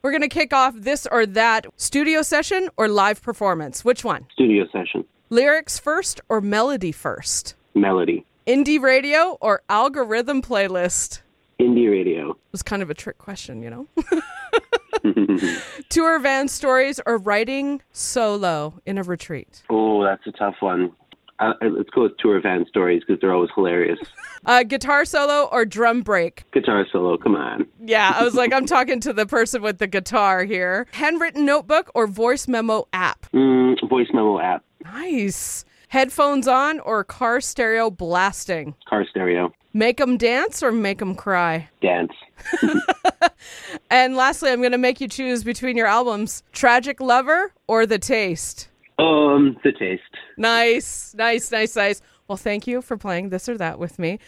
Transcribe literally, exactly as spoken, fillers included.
We're going to kick off this or that. Studio session or live performance? Which one? Studio session. Lyrics first or melody first? Melody. Indie radio or algorithm playlist? Indie radio. It was kind of a trick question, you know? Tour van stories or writing solo in a retreat? Oh, that's a tough one. Uh, let's go with tour van stories because they're always hilarious. Uh, guitar solo or drum break? Guitar solo, come on. Yeah, I was like, I'm talking to the person with the guitar here. Handwritten notebook or voice memo app? Mm, voice memo app. Nice. Headphones on or car stereo blasting? Car stereo. Make 'em dance or make 'em cry? Dance. And lastly, I'm going to make you choose between your albums, Tragic Lover or The Taste? Um, The Taste. Nice, nice, nice, nice. Well, thank you for playing this or that with me.